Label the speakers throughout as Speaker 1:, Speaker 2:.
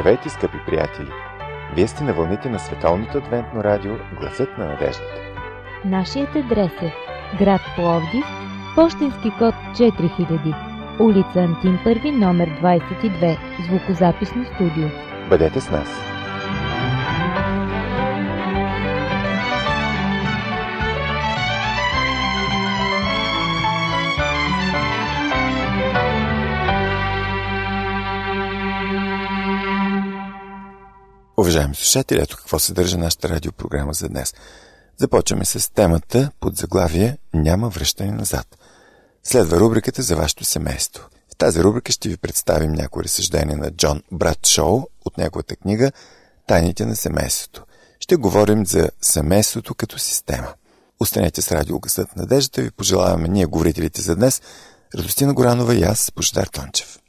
Speaker 1: Здравейте, скъпи приятели! Вие сте на вълните на Световното адвентно радио Гласът на надеждата.
Speaker 2: Нашият адрес е град Пловдив, пощенски код 4000, улица Антим Първи, номер 22, звукозаписно студио.
Speaker 1: Бъдете с нас! Уважаеми слушатели, ето какво съдържа нашата радиопрограма за днес. Започваме с темата под заглавие «Няма връщане назад». Следва рубриката за вашето семейство. В тази рубрика ще ви представим някои разсъждения на Джон Брадшоу от неговата книга «Тайните на семейството». Ще говорим за семейството като система. Останете с радио Гласът на надеждата. Ви пожелаваме ние, говорителите за днес, Радостина Горанова и аз, Божидар Тончев.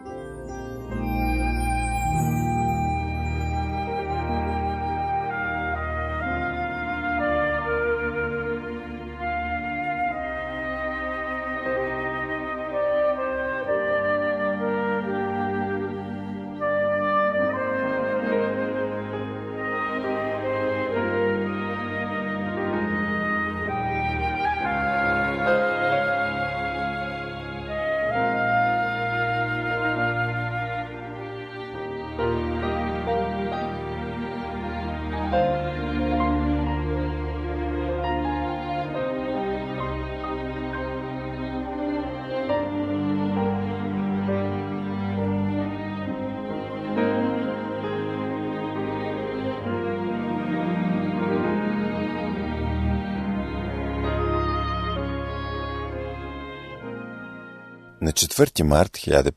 Speaker 1: На 4 март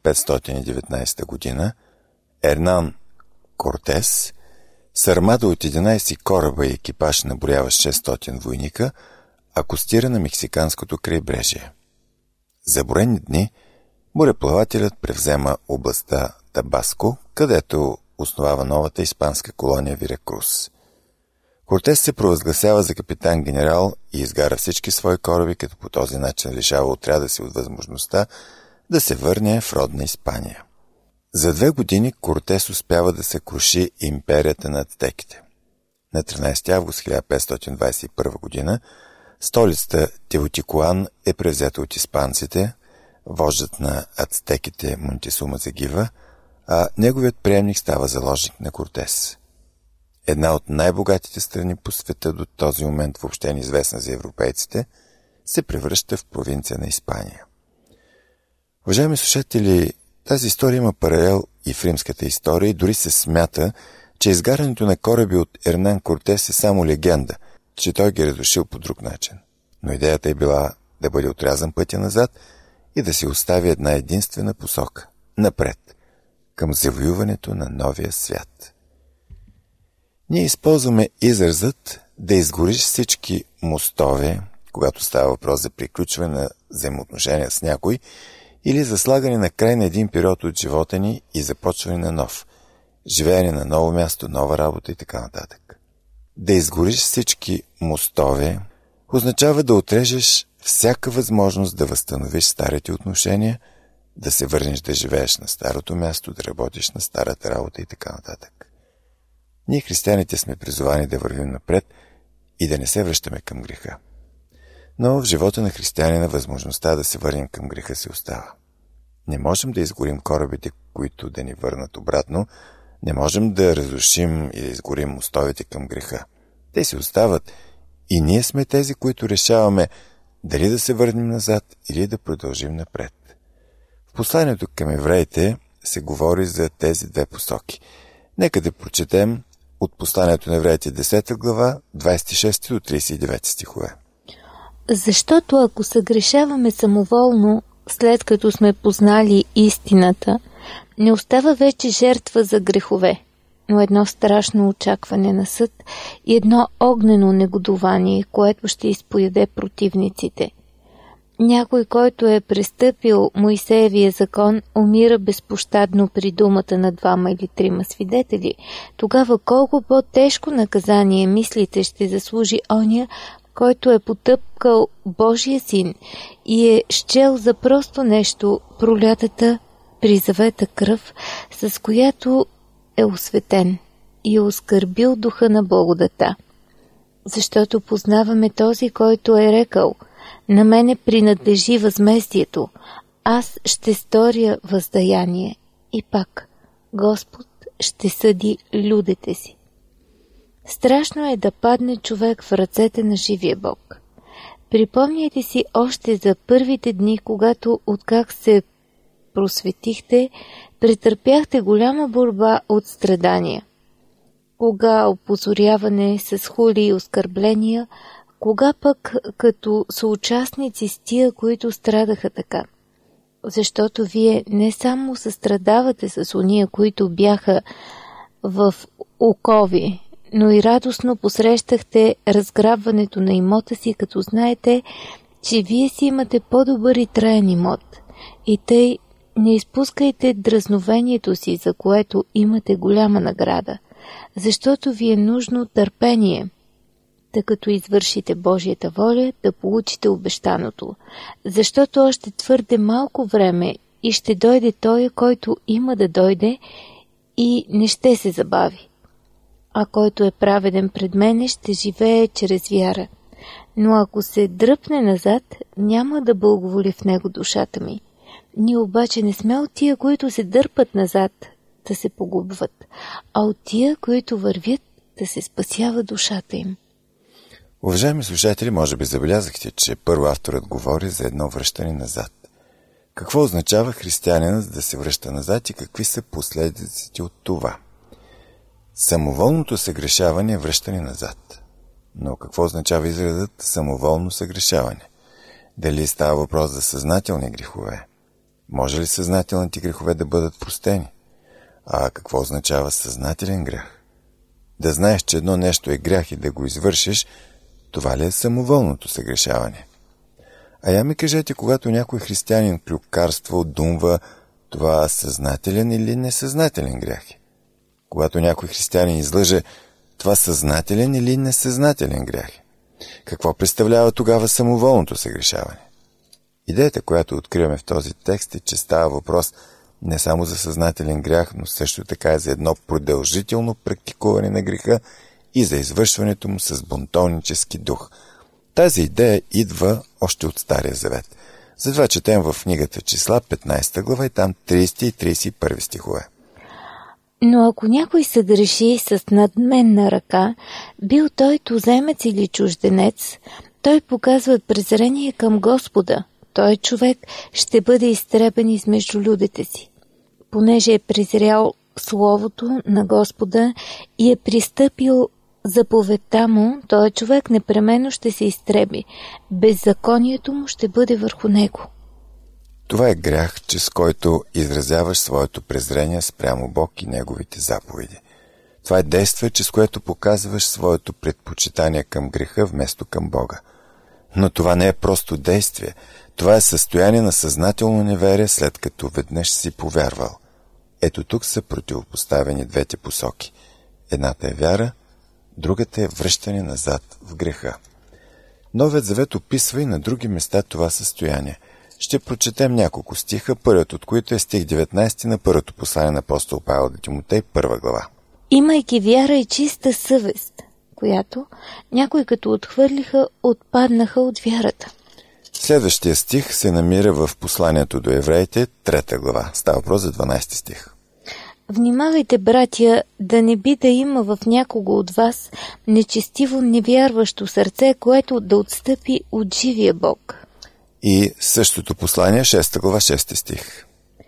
Speaker 1: 1519 година Ернан Кортес с армада от 11 кораба и екипаж наброяващ 600 войника акостира на мексиканското крайбрежие. За броени дни мореплавателят превзема областта Табаско, където основава новата испанска колония Виракрус. Кортес се провъзгласява за капитан-генерал и изгара всички свои кораби, като по този начин лишава отряда си от възможността да се върне в родна Испания. За 2 години Кортес успява да се круши империята на ацтеките. На 13 август 1521 година столицата Теотикуан е превзета от испанците, вождът на ацтеките Монтесума загива, а неговият приемник става заложник на Кортес. Една от най-богатите страни по света, до този момент въобще неизвестна за европейците, се превръща в провинция на Испания. Уважаеми слушатели, тази история има паралел и в римската история и дори се смята, че изгарянето на кораби от Ернан Кортес е само легенда, че той ги е разрушил по друг начин. Но идеята е била да бъде отрязан пътя назад и да се остави една единствена посока – напред, към завоюването на новия свят. Ние използваме изразът да изгориш всички мостове, когато става въпрос за приключване на взаимоотношения с някой или за слагане на край на един период от живота ни и започване на нов, живеене на ново място, нова работа и така нататък. Да изгориш всички мостове означава да отрежеш всяка възможност да възстановиш старите отношения, да се върнеш да живееш на старото място, да работиш на старата работа и така нататък. Ние, християните, сме призовани да вървим напред и да не се връщаме към греха. Но в живота на християнина възможността да се върнем към греха се остава. Не можем да изгорим корабите, които да ни върнат обратно, не можем да разрушим и да изгорим мостовете към греха. Те си остават и ние сме тези, които решаваме дали да се върнем назад или да продължим напред. В посланието към евреите се говори за тези 2 посоки. Нека да прочетем от посланието на евреите 10 глава, 26 до 39 стихове.
Speaker 3: Защото ако съгрешаваме самоволно, след като сме познали истината, не остава вече жертва за грехове, но едно страшно очакване на съд и едно огнено негодование, което ще изпояде противниците. Някой, който е престъпил Моисеевия закон, умира безпощадно при думата на 2 или 3 свидетели. Тогава колко по-тежко наказание, мислите, ще заслужи оня, който е потъпкал Божия син и е счел за просто нещо пролятата при завета кръв, с която е осветен и е оскърбил духа на благодата. Защото познаваме този, който е рекал: на мене принадлежи възмездието, аз ще сторя въздаяние. И пак, Господ ще съди людите си. Страшно е да падне човек в ръцете на живия Бог. Припомняйте си още за първите дни, когато откак се просветихте, претърпяхте голяма борба от страдания. Кога опозоряване с хули и оскърбления, кога пък като съучастници с тия, които страдаха така. Защото вие не само състрадавате с ония, които бяха в окови, но и радостно посрещахте разграбването на имота си, като знаете, че вие си имате по-добър и траен имот. И тъй не изпускайте дразновението си, за което имате голяма награда, защото ви е нужно търпение, тъй като извършите Божията воля, да получите обещаното, защото още твърде малко време и ще дойде той, който има да дойде и не ще се забави. А който е праведен пред мене, ще живее чрез вяра. Но ако се дръпне назад, няма да благоволи в него душата ми. Ние обаче не сме от тия, които се дърпат назад, да се погубват, а от тия, които вървят, да се спасява душата им.
Speaker 1: Уважаеми слушатели, може би забелязахте, че първо авторът говори за едно връщане назад. Какво означава християнинът да се връща назад и какви са последиците от това? Самоволното съгрешаване е връщане назад. Но какво означава изразът самоволно съгрешаване? Дали става въпрос за съзнателни грехове? Може ли съзнателните грехове да бъдат простени? А какво означава съзнателен грях? Да знаеш, че едно нещо е грях и да го извършиш, това ли е самоволното съгрешаване? А я ми кажете, когато някой християнин клюкарства, отдумва, това съзнателен или несъзнателен грях е? Когато някой християнин излъже, това съзнателен или несъзнателен грях е? Какво представлява тогава самоволното съгрешаване? Идеята, която откриваме в този текст, е, че става въпрос не само за съзнателен грях, но също така и за едно продължително практикуване на греха и за извършването му с бунтовнически дух. Тази идея идва още от Стария Завет. Затова четем в книгата Числа, 15 глава и там 30 и 31 стихове.
Speaker 3: Но ако някой съгреши с надменна ръка, бил той туземец или чужденец, той показва презрение към Господа. Той човек ще бъде изтребен измежду людите си. Понеже е презрял Словото на Господа и е пристъпил заповедта му, той човек непременно ще се изтреби. Беззаконието му ще бъде върху него.
Speaker 1: Това е грях, чрез който изразяваш своето презрение спрямо Бог и Неговите заповеди. Това е действие, чрез което показваш своето предпочитание към греха вместо към Бога. Но това не е просто действие. Това е състояние на съзнателно неверие, след като веднъж си повярвал. Ето тук са противопоставени двете посоки. Едната е вяра, другата е връщане назад в греха. Новият завет описва и на други места това състояние. Ще прочетем няколко стиха, първият от които е стих 19 на първото послание на апостол Павел до Тимотей, 1 глава.
Speaker 3: Имайки вяра и чиста съвест, която някои като отхвърлиха, отпаднаха от вярата.
Speaker 1: Следващия стих се намира в посланието до евреите, 3 глава. Става въпрос за 12 стих.
Speaker 3: Внимавайте, братя, да не би да има в някого от вас нечестиво невярващо сърце, което да отстъпи от живия Бог.
Speaker 1: И същото послание, 6 глава, 6 стих.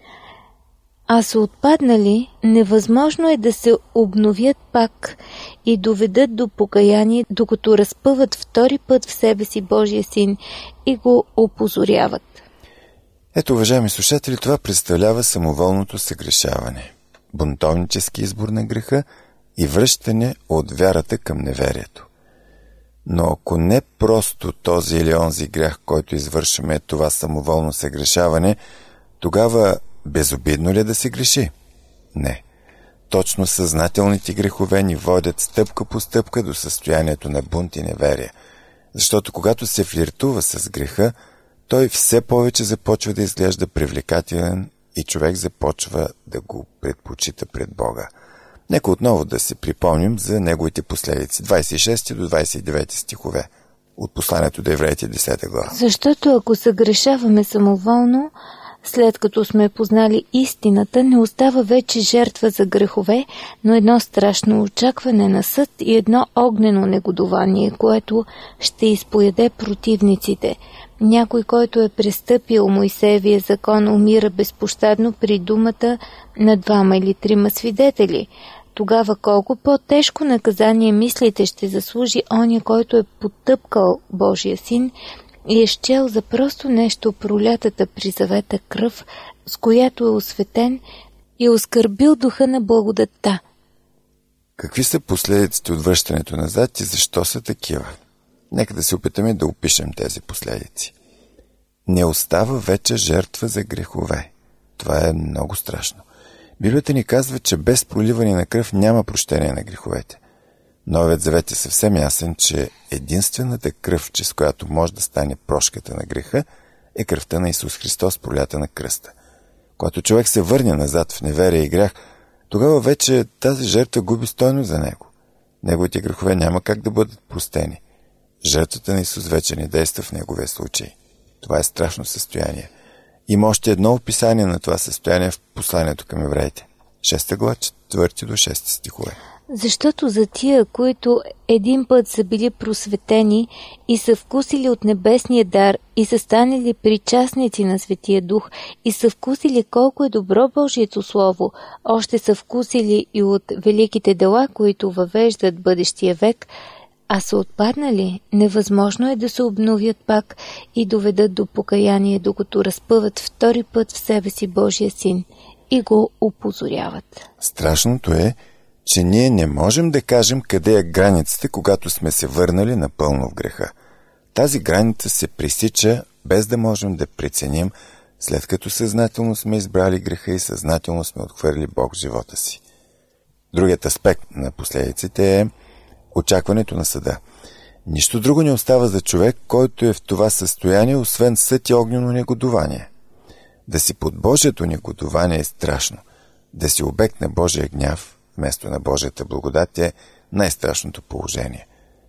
Speaker 3: А са отпаднали, невъзможно е да се обновят пак и доведат до покаяние, докато разпъват втори път в себе си Божия син и го опозоряват.
Speaker 1: Ето, уважаеми слушатели, това представлява самоволното съгрешаване, бунтовнически избор на греха и връщане от вярата към неверието. Но ако не просто този или онзи грях, който извършваме, това самоволно съгрешаване, тогава безобидно ли да се греши? Не. Точно съзнателните грехове ни водят стъпка по стъпка до състоянието на бунт и неверие. Защото когато се флиртува с греха, той все повече започва да изглежда привлекателен и човек започва да го предпочита пред Бога. Нека отново да се припомним за неговите последици. 26 до 29 стихове от посланието до евреите 10 глава.
Speaker 3: Защото ако съгрешаваме самоволно, след като сме познали истината, не остава вече жертва за грехове, но едно страшно очакване на съд и едно огнено негодование, което ще изпояде противниците. Някой, който е престъпил Моисеевия закон, умира безпощадно при думата на 2 или 3 свидетели. Тогава колко по-тежко наказание мислите ще заслужи оня, който е потъпкал Божия син и е счел за просто нещо пролятата при завета кръв, с която е осветен и оскърбил духа на благодатта.
Speaker 1: Какви са последиците от връщането назад и защо са такива? Нека да се опитаме да опишем тези последици. Не остава вече жертва за грехове. Това е много страшно. Библията ни казва, че без проливане на кръв няма прощение на греховете. Новият завет е съвсем ясен, че единствената кръв, чрез която може да стане прошката на греха, е кръвта на Исус Христос, пролята на кръста. Когато човек се върне назад в неверие и грях, тогава вече тази жертва губи стойност за него. Неговите грехове няма как да бъдат простени. Жертвата на Исус вече не действа в неговия случай. Това е страшно състояние. Има още едно описание на това състояние в посланието към евреите. 6 глава, 4 до 6 стихове.
Speaker 3: Защото за тия, които един път са били просветени и са вкусили от небесния дар и са станали причастници на Светия Дух и са вкусили колко е добро Божието Слово, още са вкусили и от великите дела, които въвеждат бъдещия век, а са отпаднали, невъзможно е да се обновят пак и доведат до покаяние, докато разпъват втори път в себе си Божия син и го опозоряват.
Speaker 1: Страшното е, че ние не можем да кажем къде е границата, когато сме се върнали напълно в греха. Тази граница се пресича, без да можем да преценим, след като съзнателно сме избрали греха и съзнателно сме отхвърли Бог в живота си. Другият аспект на последиците е очакването на съда. Нищо друго не остава за човек, който е в това състояние, освен съд и огнено негодование. Да си под Божието негодование е страшно. Да си обект на Божия гняв, вместо на Божията благодат, е най-страшното положение.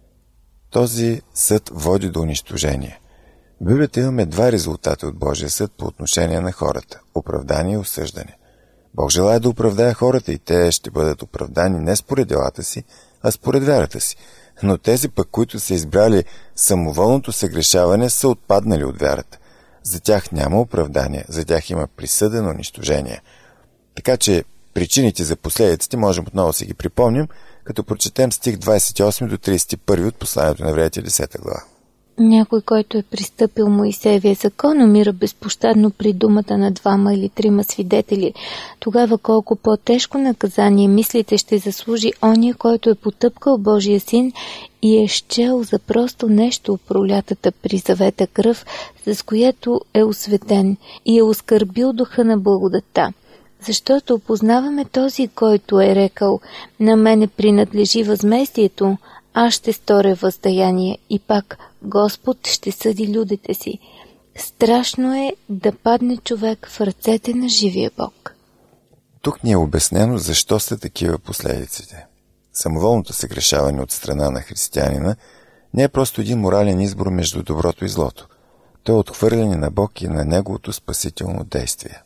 Speaker 1: Този съд води до унищожение. В Библията имаме 2 резултата от Божия съд по отношение на хората – оправдание и осъждане. Бог желае да оправдае хората и те ще бъдат оправдани не според делата си, а според вярата си. Но тези пък, които са избрали самоволното съгрешаване, са отпаднали от вярата. За тях няма оправдание, за тях има присъда на унищожение. Така че причините за последиците можем отново си ги припомним, като прочетем стих 28 до 31 от посланието на евреите 10 глава.
Speaker 3: Някой, който е пристъпил Моисеевия закон, умира безпощадно при думата на 2 или 3 свидетели. Тогава колко по-тежко наказание мислите ще заслужи ония, който е потъпкал Божия син и е счел за просто нещо пролятата при завета кръв, с която е осветен и е оскърбил духа на благодатта. Защото опознаваме този, който е рекал: на мене принадлежи възмездието, аз ще сторя въздаяние и пак Господ ще съди людите си. Страшно е да падне човек в ръцете на живия Бог.
Speaker 1: Тук ни е обяснено защо са такива последиците. Самоволното съгрешаване от страна на християнина не е просто един морален избор между доброто и злото. То е отхвърляне на Бог и на Неговото спасително действие.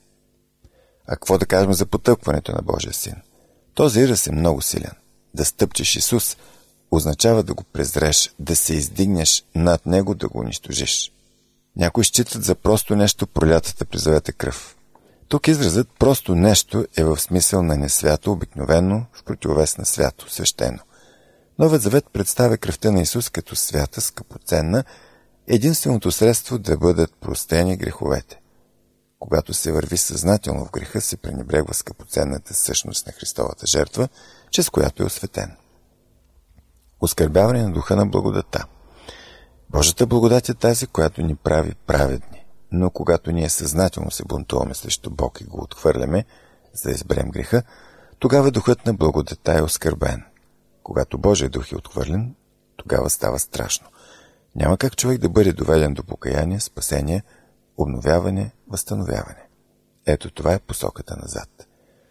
Speaker 1: А какво да кажем за потъпкването на Божия син? Този израз е много силен. Да стъпчеш Исус означава да го презреш, да се издигнеш над него, да го унищожиш. Някои считат за просто нещо пролятата при завета кръв. Тук изразът просто нещо е в смисъл на несвято, обикновено, в противовес на свято, свещено. Новият завет представя кръвта на Исус като свята, скъпоценна, единственото средство да бъдат простени греховете. Когато се върви съзнателно в греха, се пренебрегва скъпоценната същност на Христовата жертва, чрез която е осветен. Оскърбяване на духа на благодата. Божията благодат е тази, която ни прави праведни. Но когато ние съзнателно се бунтуваме срещу Бог и го отхвърляме, за да изберем греха, тогава духът на благодата е оскърбен. Когато Божия дух е отхвърлен, тогава става страшно. Няма как човек да бъде доведен до покаяние, спасение, обновяване, възстановяване. Ето това е посоката назад.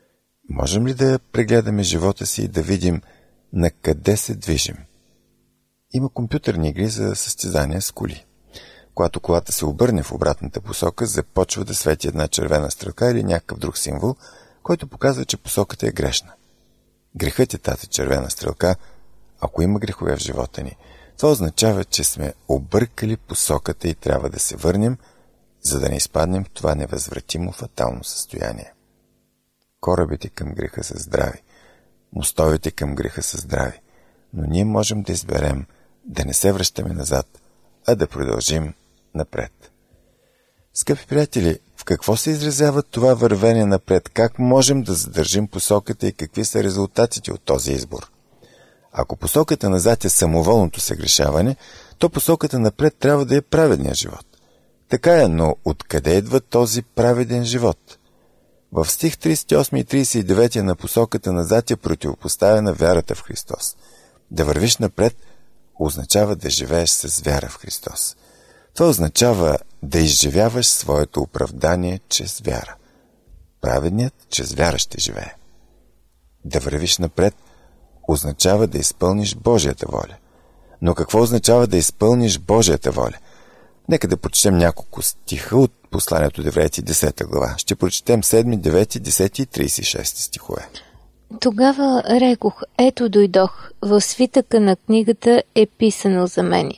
Speaker 1: можем ли да прегледаме живота си и да видим на къде се движим? Има компютърни игри за състезания с коли. Когато колата се обърне в обратната посока, започва да свети една червена стрелка или някакъв друг символ, който показва, че посоката е грешна. Грехът е тази червена стрелка, ако има грехове в живота ни. Това означава, че сме объркали посоката и трябва да се върнем, за да не изпаднем в това невъзвратимо фатално състояние. Корабите към греха са здрави, мостовете към греха са здрави, но ние можем да изберем да не се връщаме назад, а да продължим напред. Скъпи приятели, в какво се изразява това вървение напред? Как можем да задържим посоката и какви са резултатите от този избор? Ако посоката назад е самоволното съгрешаване, то посоката напред трябва да е праведният живот. Така е, но откъде идва този праведен живот? В стих 38 и 39 на посоката назад е противопоставена вярата в Христос. Да вървиш напред означава да живееш с вяра в Христос. Това означава да изживяваш своето оправдание чрез вяра. Праведният чрез вяра ще живее. Да вървиш напред означава да изпълниш Божията воля. Но какво означава да изпълниш Божията воля? Нека да прочетем няколко стиха от посланието до евреите 10 глава. Ще прочетем 7, 9, 10 и 36 стихове.
Speaker 3: Тогава рекох, ето дойдох, в свитъка на книгата е писано за мене.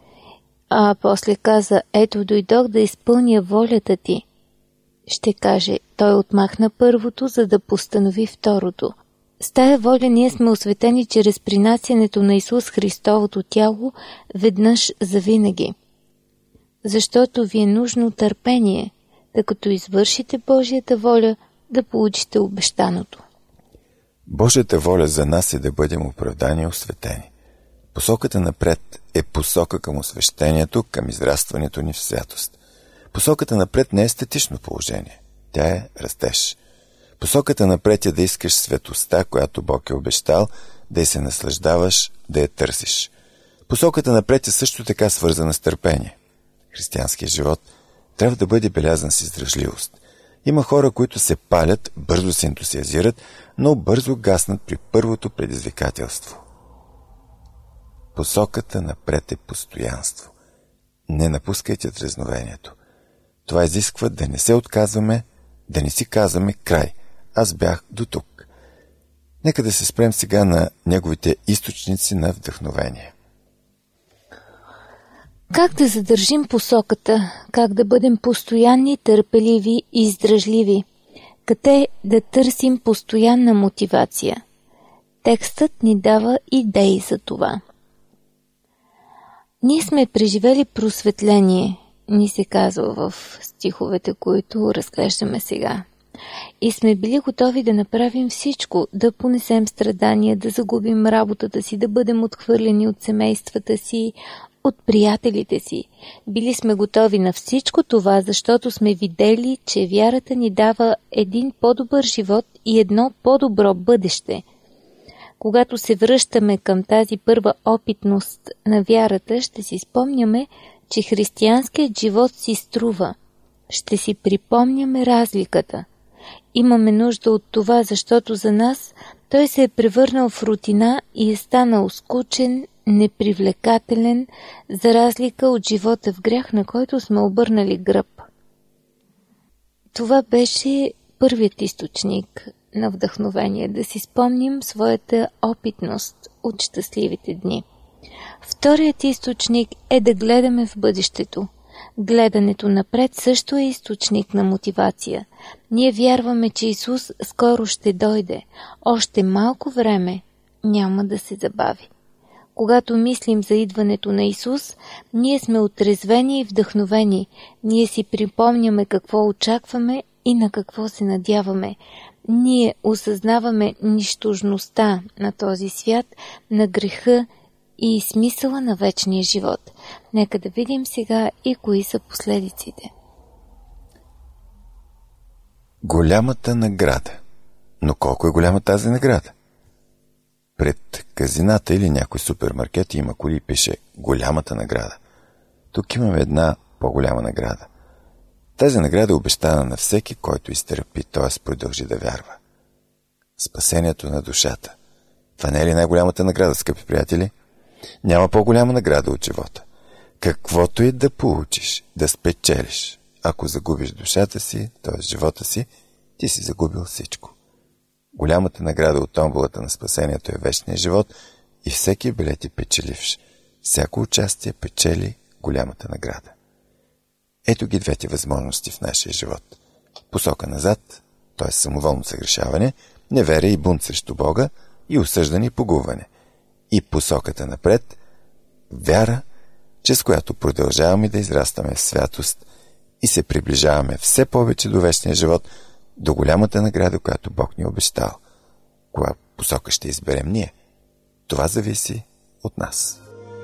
Speaker 3: А после каза, ето дойдох да изпълня волята ти. Ще каже, той отмахна първото, за да постанови второто. С тая воля ние сме осветени чрез принасянето на Исус Христовото тяло веднъж завинаги. Защото ви е нужно търпение, да като извършите Божията воля, да получите обещаното.
Speaker 1: Божията воля за нас е да бъдем оправдани и осветени. Посоката напред е посока към освещението, към израстването ни в святост. Посоката напред не е статично положение. Тя е растеж. Посоката напред е да искаш светостта, която Бог е обещал, да я се наслаждаваш, да я търсиш. Посоката напред е също така свързана с търпение. Християнският живот трябва да бъде белязан с издръжливост. Има хора, които се палят, бързо се ентусиазират, но бързо гаснат при първото предизвикателство. Посоката напред е постоянство. Не напускайте дразновението. Това изисква да не се отказваме, да не си казваме край. Аз бях до тук. Нека да се спрем сега на неговите източници на вдъхновение.
Speaker 3: Как да задържим посоката? Как да бъдем постоянни, търпеливи и издръжливи? Къде да търсим постоянна мотивация? Текстът ни дава идеи за това. Ние сме преживели просветление, ни се казва в стиховете, които разглеждаме сега. И сме били готови да направим всичко, да понесем страдания, да загубим работата си, да бъдем отхвърлени от семействата си, от приятелите си. Били сме готови на всичко това, защото сме видели, че вярата ни дава един по-добър живот и едно по-добро бъдеще. Когато се връщаме към тази първа опитност на вярата, ще си спомняме, че християнският живот си струва. Ще си припомняме разликата. Имаме нужда от това, защото за нас той се е превърнал в рутина и е станал скучен, непривлекателен, за разлика от живота в грях, на който сме обърнали гръб. Това беше първият източник на вдъхновение, да си спомним своята опитност от щастливите дни. Вторият източник е да гледаме в бъдещето. Гледането напред също е източник на мотивация. Ние вярваме, че Исус скоро ще дойде. Още малко време няма да се забави. Когато мислим за идването на Исус, ние сме отрезвени и вдъхновени. Ние си припомняме какво очакваме и на какво се надяваме. Ние осъзнаваме нищожността на този свят, на греха и смисъла на вечния живот. Нека да видим сега и кои са последиците.
Speaker 1: Голямата награда. Но колко е голяма тази награда? Пред казината или някой супермаркет има коли и пише голямата награда. Тук имаме една по-голяма награда. Тази награда е обещана на всеки, който изтърпи, т.е. продължи да вярва. спасението на душата. Това не е ли най-голямата награда, скъпи приятели? Няма по-голяма награда от живота. Каквото и да получиш, да спечелиш, ако загубиш душата си, т.е. живота си, ти си загубил всичко. Голямата награда от томболата на спасението е вечния живот и всеки билет е печеливш. Всяко участие печели голямата награда. Ето ги двете възможности в нашия живот. Посока назад, т.е. самоволно съгрешаване, неверие и бунт срещу Бога и осъждане и погубване. И посоката напред, вяра, чрез която продължаваме да израстваме в святост и се приближаваме все повече до вечния живот, до голямата награда, която Бог ни е обещал. Коя посока ще изберем ние? Това зависи от нас.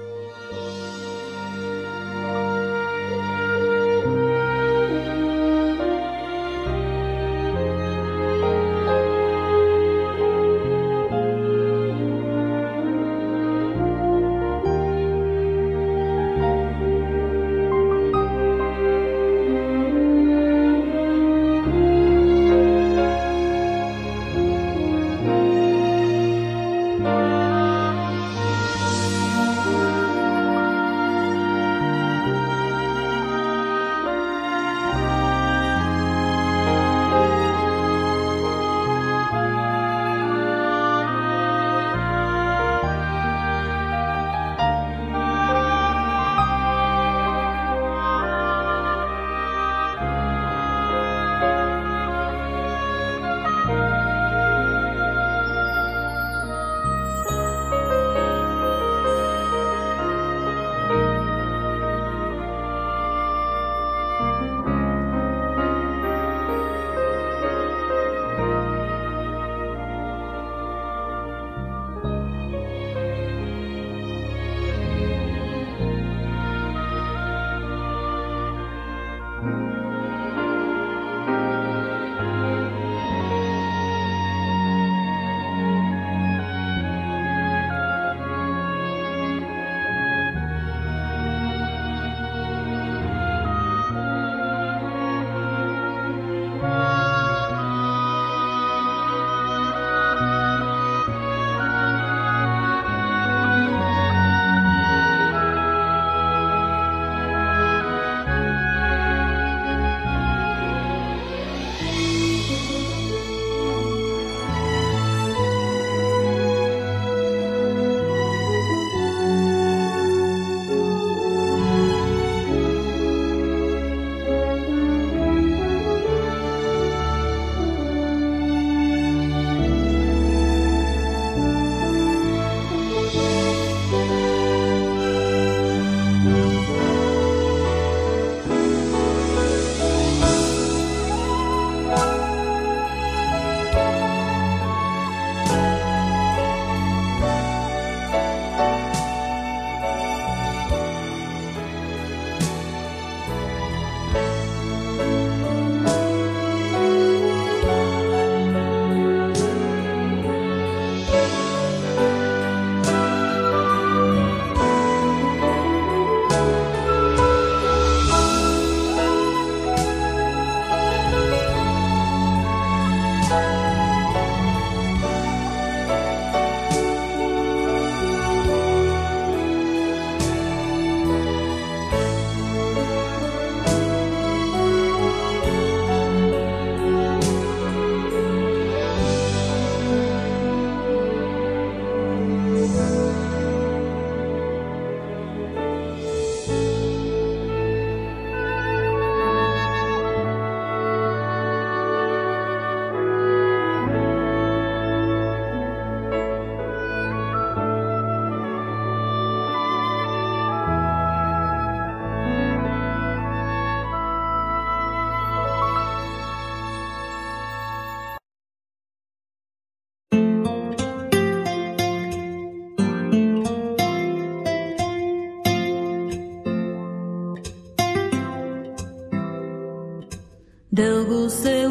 Speaker 4: Дълго се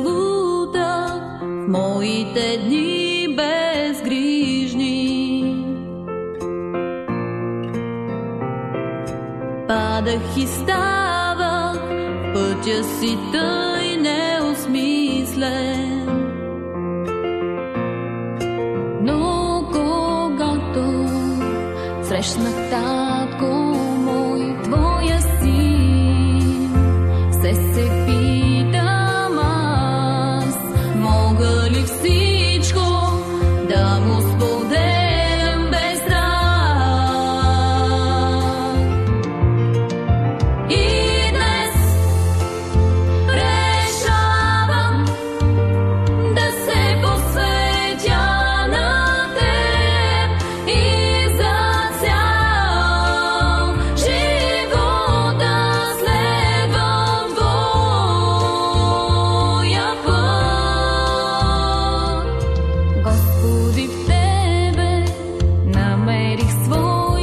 Speaker 4: лутах в моите дни безгрижни. Падах и ставах в пътя си тъй неосмислен. срещнах татко мой, твоя син. Все се питам аз, мога ли всичко да му споделям без страх? И днес решавам да се посветя на теб и за цял живот да следвам твоя път. Господи, в тебе намерих свой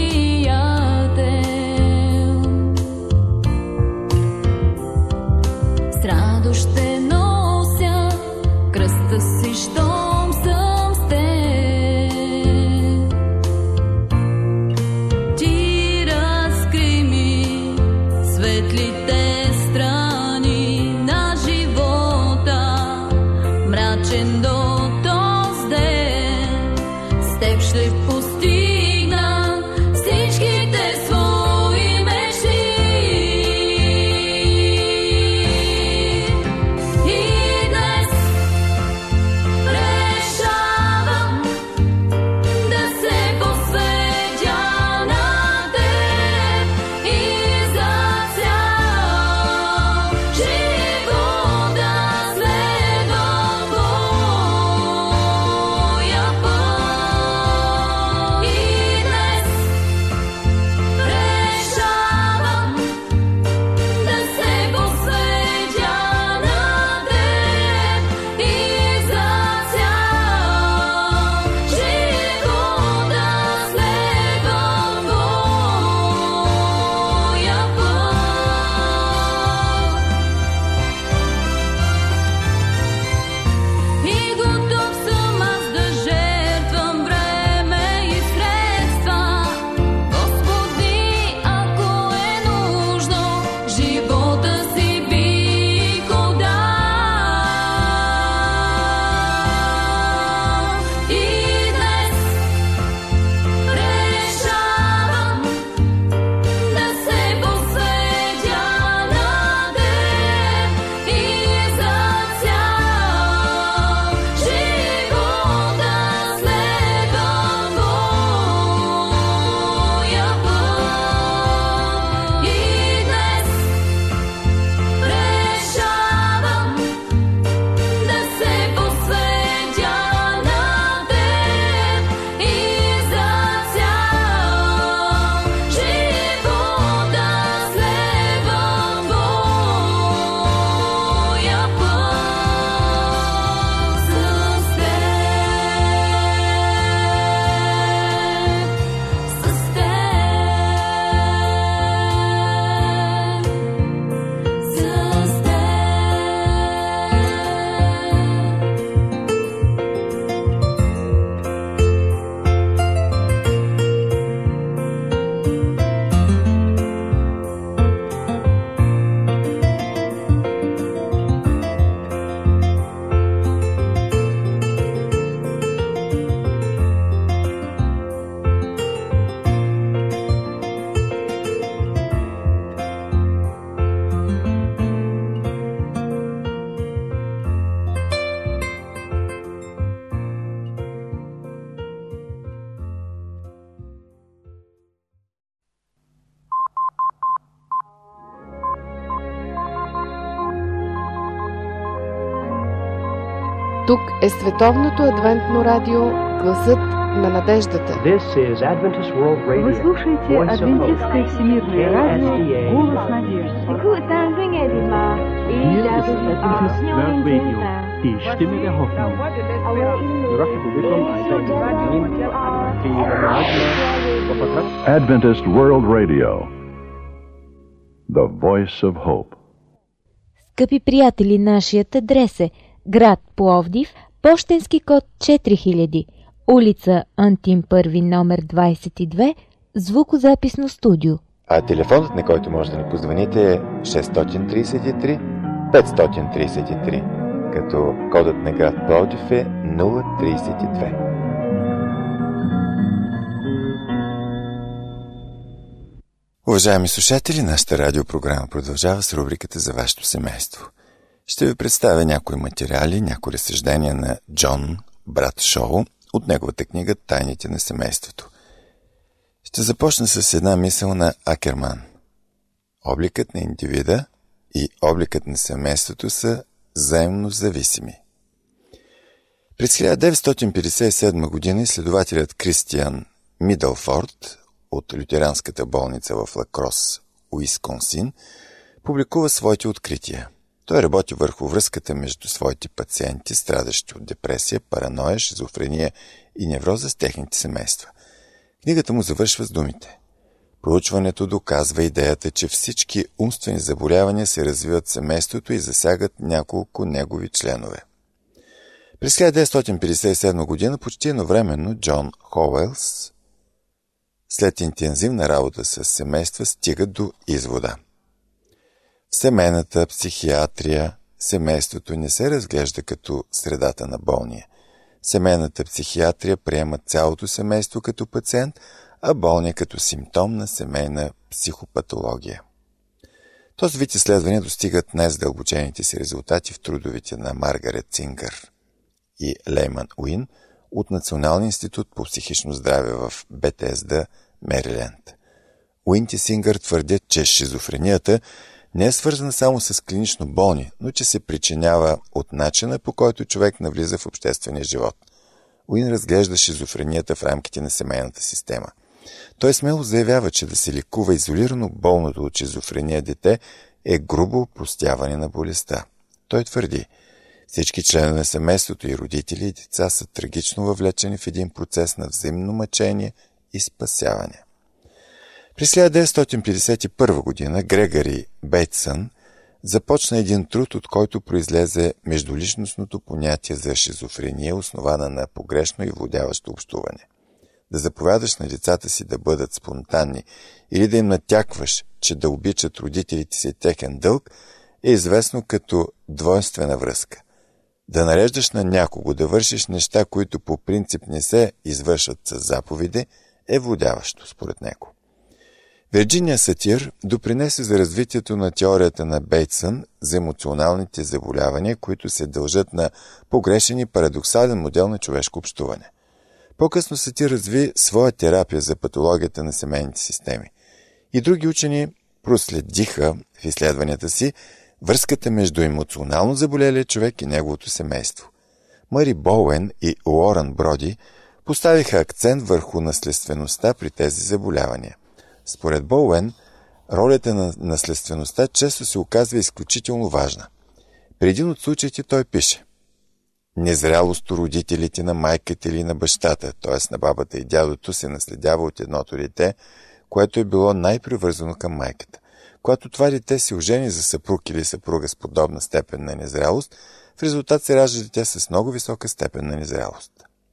Speaker 4: приятел. С радост ще нося кръста си, щом съм с теб. Ти разкри ми светлите страни на живота, мрачен до този ден. С теб ще постигна всичките свои мечти. И днес решавам да се посветя на теб и за цял живот да следвам твоя път. И днес решавам да се посветя на теб и за цял живот да следвам твоя път. И готов съм аз да жертвам време и средства, Господи, ако е нужно, живота си бих отдал. И днес решавам да се посветя на теб и за цял живот да следвам твоя път. И днес решавам да се посветя на теб и за цял живот да следвам твоя път. С
Speaker 5: Тук е Световното адвентно радио, гласът на надеждата.
Speaker 6: This is Adventist World Radio.
Speaker 7: Вы слушаете
Speaker 6: Voice of Hope.
Speaker 7: Адвентистское всемирное радио
Speaker 6: KSDA.
Speaker 7: «Голос надежды».
Speaker 8: Hier ist Adventist World Radio, die Stimme der Hoffnung.
Speaker 6: نرحب بكم أعزائي في برنامجنا وفترة
Speaker 9: Adventist World Radio, the voice of hope.
Speaker 2: Скъпи приятели, нашият адрес е град Пловдив, пощенски код 4000, улица Антим Първи, номер 22, звукозаписно студио.
Speaker 1: А телефонът, на който може да ни позвоните, е 633 533, като кодът на град Пловдив е 032. Уважаеми слушатели, нашата радиопрограма продължава с рубриката за вашето семейство. Ще ви представя някои материали, някои разсъждения на Джон Брадшоу от неговата книга «Тайните на семейството». Ще започна с една мисъл на Акерман. Обликът на индивида и обликът на семейството са взаимно зависими. През 1957 година изследователят Кристиан Мидълфорд от лютеранската болница в Лакрос, Уисконсин, публикува своите открития. Той работи върху връзката между своите пациенти, страдащи от депресия, параноя, шизофрения и невроза с техните семейства. Книгата му завършва с думите: проучването доказва идеята, че всички умствени заболявания се развиват в семейството и засягат няколко негови членове. През 1957 година, почти едновременно, Джон Хоуелс, след интензивна работа с семейства, стига до извода. В семейната психиатрия семейството не се разглежда като средата на болния. Семейната психиатрия приема цялото семейство като пациент, а болния като симптом на семейна психопатология. Този вид изследвания достигат най-задълбочените си резултати в трудовите на Маргарет Цингър и Лейман Уин от Националния институт по психично здраве в Бетесда, Мериленд. Уин и Сингър твърдят, че шизофренията не е свързана само с клинично болни, но че се причинява от начина, по който човек навлиза в обществения живот. Уин разглежда шизофренията в рамките на семейната система. Той смело заявява, че да се лекува изолирано болното от шизофрения дете е грубо опростяване на болестта. Той твърди: всички членове на семейството и родители и деца са трагично въвлечени в един процес на взаимно мъчение и спасяване. През 1951 година Грегори Бейтсън започна един труд, от който произлезе междуличностното понятие за шизофрения, основана на погрешно и владяващо общуване. Да заповядаш на децата си да бъдат спонтанни или да им натякваш, че да обичат родителите си техен дълг, е известно като двойствена връзка. Да нареждаш на някого да вършиш неща, които по принцип не се извършват с заповеди, е владяващо, според него. Вирджиния Сатир допринесе за развитието на теорията на Бейтсън за емоционалните заболявания, които се дължат на погрешен и парадоксален модел на човешко общуване. По-късно Сатир разви своя терапия за патологията на семейните системи. И други учени проследиха в изследванията си връзката между емоционално заболелия човек и неговото семейство. Мари Боуен и Уорън Броди поставиха акцент върху наследствеността при тези заболявания. Според Боуен, ролята на наследствеността често се оказва изключително важна. При един от случаите той пише: незрялост у родителите на майката или на бащата, т.е. на бабата и дядото, се наследява от едното дете, което е било най-привързано към майката. Когато това дете се ожени за съпруг или съпруга с подобна степен на незрялост, в резултат се ражда дете с много висока степен на незрялост.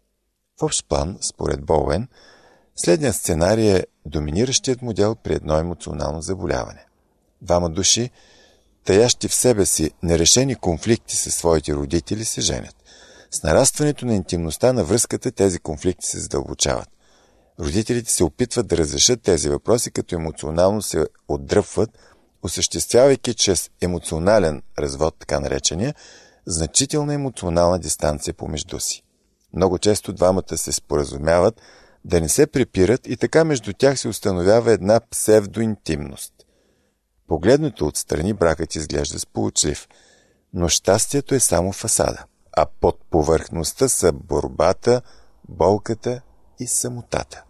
Speaker 1: В общ план, според Боуен, следният сценарий е доминиращият модел при едно емоционално заболяване. Двама души, таящи в себе си нерешени конфликти със своите родители, се женят. С нарастването на интимността на връзката тези конфликти се задълбочават. Родителите се опитват да разрешат тези въпроси, като емоционално се отдръпват, осъществявайки чрез емоционален развод, така наречения, значителна емоционална дистанция помежду си. Много често двамата се споразумяват да не се препират и така между тях се установява една псевдоинтимност. Погледнато отстрани, бракът изглежда сполучлив, но щастието е само фасада, а под повърхността са борбата, болката и самотата.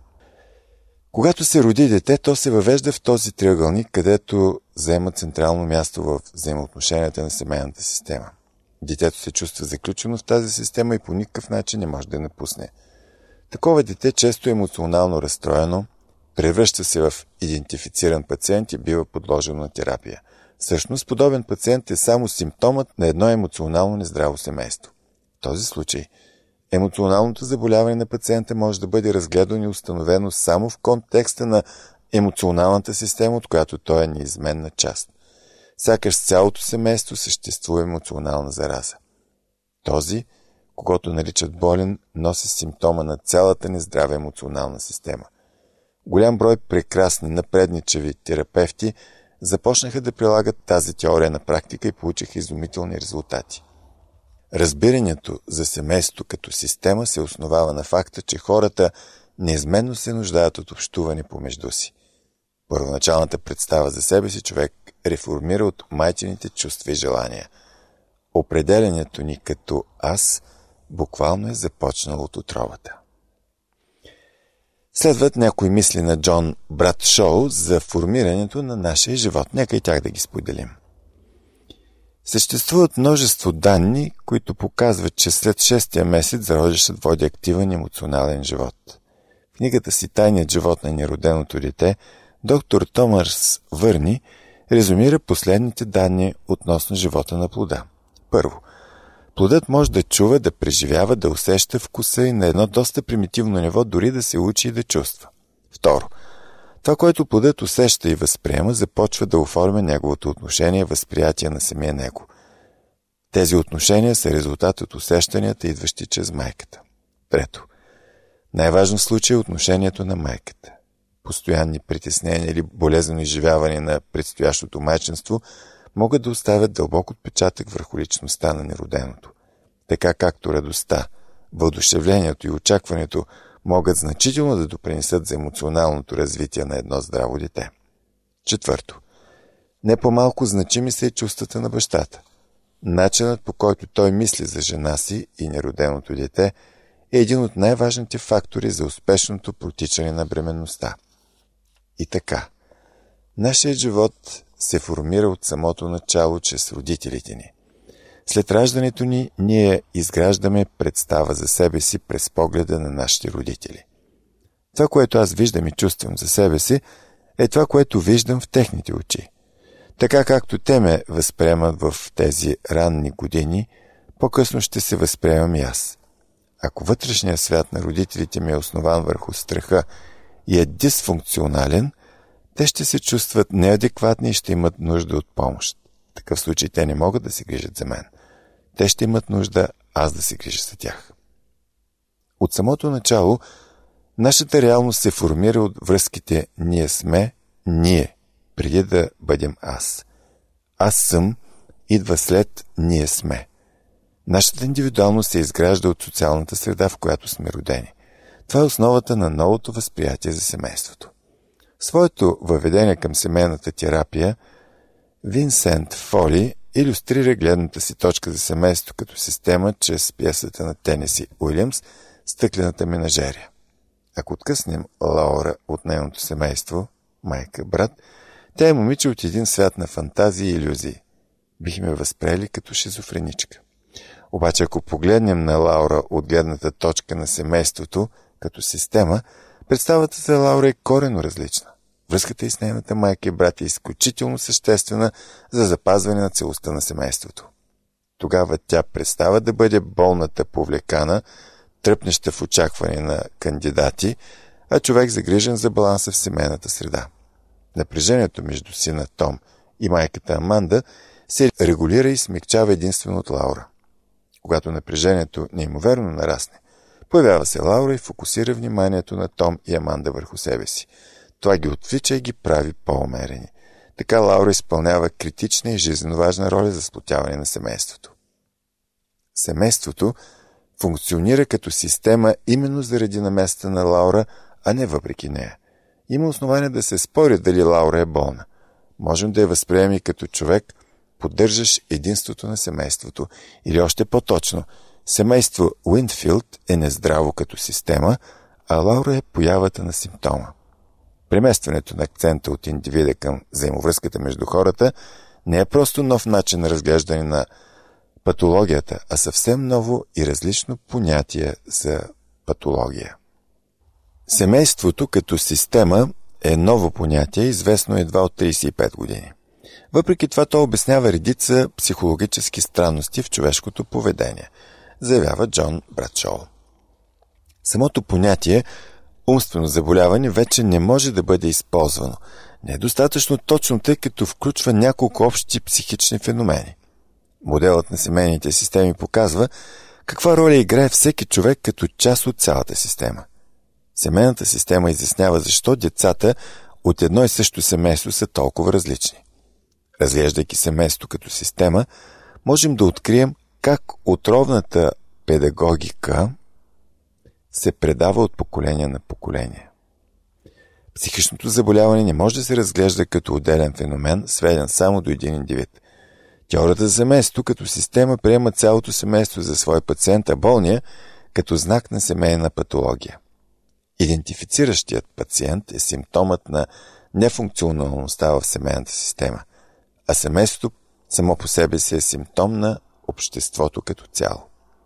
Speaker 1: Когато се роди дете, то се въвежда в този триъгълник, където заема централно място в взаимоотношенията на семейната система. Детето се чувства заключено в тази система и по никакъв начин не може да я напусне. Такова дете често е емоционално разстроено, превръща се в идентифициран пациент и бива подложено на терапия. Всъщност, подобен пациент е само симптомът на едно емоционално нездраво семейство. В този случай, емоционалното заболяване на пациента може да бъде разгледано и установено само в контекста на емоционалната система, от която той е неизменна част. Сякаш цялото семейство съществува емоционална зараза. Този, когото наричат болен, носи симптома на цялата нездрава емоционална система. Голям брой прекрасни, напредничави терапевти започнаха да прилагат тази теория на практика и получиха изумителни резултати. Разбирането за семейството като система се основава на факта, че хората неизменно се нуждаят от общуване помежду си. Първоначалната представа за себе си човек реформира от майчините чувства и желания. Определението ни като аз буквално е започнало от утробата. Следват някои мисли на Джон Брадшоу за формирането на нашия живот. Нека и тях да ги споделим. Съществуват множество данни, които показват, че след 6-тия месец зародишът води активен емоционален живот. В книгата си "Тайният живот на нероденото дете" доктор Томас Върни резюмира последните данни относно живота на плода. Първо, плодът може да чува, да преживява, да усеща вкуса и на едно доста примитивно ниво дори да се учи и да чувства. Второ, това, което плодът усеща и възприема, започва да оформя неговото отношение и възприятие на самия него. Тези отношения са резултат от усещанията, идващи чрез майката. Трето, най-важно в случай е отношението на майката. Постоянни притеснения или болезнено изживяване на предстоящото майчинство могат да оставят дълбок отпечатък върху личността на нероденото. Така както радостта, въодушевлението и очакването могат значително да допринесат за емоционалното развитие на едно здраво дете. Четвърто, не по-малко значими са и чувствата на бащата. Начинът, по който той мисли за жена си и нероденото дете, е един от най-важните фактори за успешното протичане на бременността. И така, нашият живот се формира от самото начало чрез родителите ни. След раждането ни, ние изграждаме представа за себе си през погледа на нашите родители. Това, което аз виждам и чувствам за себе си, е това, което виждам в техните очи. Така както те ме възприемат в тези ранни години, по-късно ще се възприемам и аз. Ако вътрешният свят на родителите ми е основан върху страха и е дисфункционален, те ще се чувстват неадекватни и ще имат нужда от помощ. В такъв случай те не могат да се грижат за мен. Те ще имат нужда аз да се грижа за тях. От самото начало, нашата реалност се формира от връзките ние сме, ние, преди да бъдем аз. Аз съм идва след ние сме. Нашата индивидуалност се изгражда от социалната среда, в която сме родени. Това е основата на новото възприятие за семейството. В своето въведение към семейната терапия, Винсент Фоли илюстрира гледната си точка за семейство като система чрез пиесата на Тенеси Уилямс "Стъклената менажерия". Ако откъснем Лаура от нейното семейство, майка, брат, тя е момиче от един свят на фантазии и илюзии. Бихме възприели като шизофреничка. Обаче ако погледнем на Лаура от гледната точка на семейството като система, представата за Лаура е коренно различна. Връзката и с нейната майка и брат е изключително съществена за запазване на целостта на семейството. Тогава тя престава да бъде болната повлекана, тръпнеща в очакване на кандидати, а човек загрижен за баланса в семейната среда. Напрежението между сина Том и майката Аманда се регулира и смекчава единствено от Лаура. Когато напрежението неимоверно нарасне, появява се Лаура и фокусира вниманието на Том и Аманда върху себе си. Това ги отвлича и ги прави по-умерени. Така Лаура изпълнява критична и жизненно важна роля за сплотяване на семейството. Семейството функционира като система именно заради намесата на Лаура, а не въпреки нея. Има основание да се спори дали Лаура е болна. Можем да я възприемем и като човек, поддържаш единството на семейството. Или още по-точно, семейство Уинфилд е нездраво като система, а Лаура е появата на симптома. Преместването на акцента от индивида към взаимовръзката между хората не е просто нов начин на разглеждане на патологията, а съвсем ново и различно понятие за патология. Семейството като система е ново понятие, известно едва от 35 години. Въпреки това, то обяснява редица психологически странности в човешкото поведение, заявява Джон Брадшоу. Самото понятие умствено заболяване вече не може да бъде използвано. Не е достатъчно точно, тъй като включва няколко общи психични феномени. Моделът на семейните системи показва каква роля играе всеки човек като част от цялата система. Семейната система изяснява защо децата от едно и също семейство са толкова различни. Разглеждайки семейството като система, можем да открием как отровната педагогика се предава от поколение на поколение. Психичното заболяване не може да се разглежда като отделен феномен, сведен само до един индивид. Теорията за семейството като система приема цялото семейство за свой пациент, а болния като знак на семейна патология. Идентифициращият пациент е симптомът на нефункционалността в семейната система, а семейството само по себе си е симптом на обществото като цяло.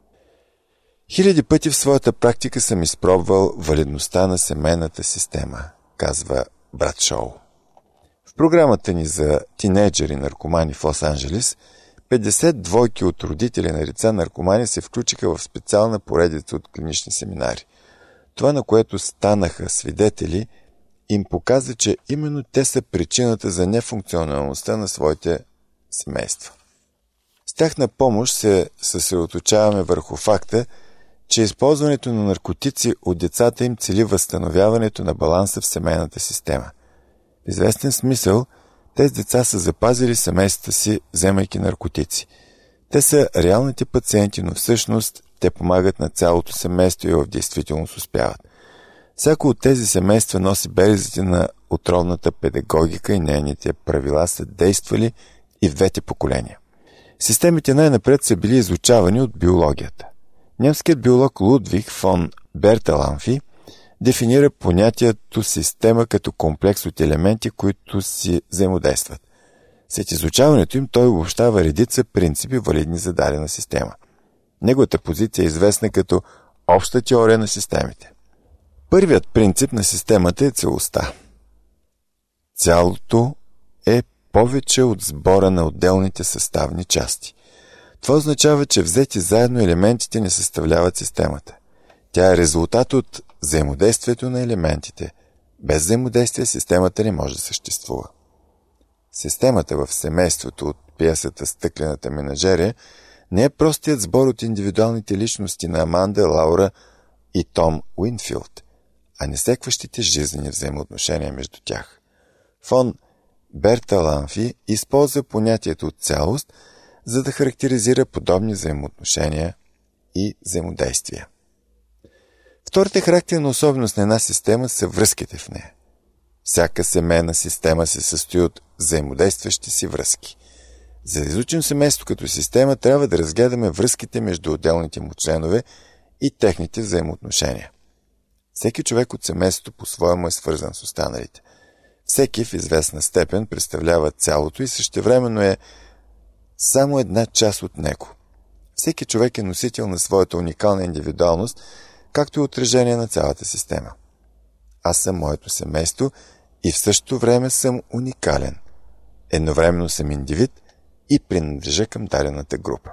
Speaker 1: Хиляди пъти в своята практика съм изпробвал валидността на семейната система, казва Брадшоу. В програмата ни за тинейджери наркомани в Лос-Анджелес 50 двойки от родители на деца наркомани се включиха в специална поредица от клинични семинари. Това, на което станаха свидетели, им показва, че именно те са причината за нефункционалността на своите семейства. С тяхна помощ се съсредоточаваме върху факта, че използването на наркотици от децата им цели възстановяването на баланса в семейната система. В известен смисъл, тези деца са запазили семействата си, вземайки наркотици. Те са реалните пациенти, но всъщност те помагат на цялото семейство и в действителност успяват. Всяко от тези семейства носи белезите на отровната педагогика и нейните правила са действали и в двете поколения. Системите най-напред са били изучавани от биологията. Немският биолог Лудвиг фон Берталанфи дефинира понятието система като комплекс от елементи, които си взаимодействат. След изучаването им той обобщава редица принципи, валидни за дадена система. Неговата позиция е известна като обща теория на системите. Първият принцип на системата е целостта. Цялото е повече от сбора на отделните съставни части. Това означава, че взети заедно елементите не съставляват системата. Тя е резултат от взаимодействието на елементите. Без взаимодействие системата не може да съществува. Системата в семейството от пиесата «Стъклената менажерия» не е простият сбор от индивидуалните личности на Аманда, Лаура и Том Уинфилд, а несекващите жизнени взаимоотношения между тях. Фон Берталанфи използва понятието цялост, за да характеризира подобни взаимоотношения и взаимодействия. Втората характерна особеност на една система са връзките в нея. Всяка семейна система се състои от взаимодействащи си връзки. За да изучим семейство като система, трябва да разгледаме връзките между отделните му членове и техните взаимоотношения. Всеки човек от семейството по-своему е свързан с останалите. Всеки в известна степен представлява цялото и същевременно е само една част от него. Всеки човек е носител на своята уникална индивидуалност, както и отражение на цялата система. Аз съм моето семейство и в същото време съм уникален. Едновременно съм индивид и принадлежа към дадената група.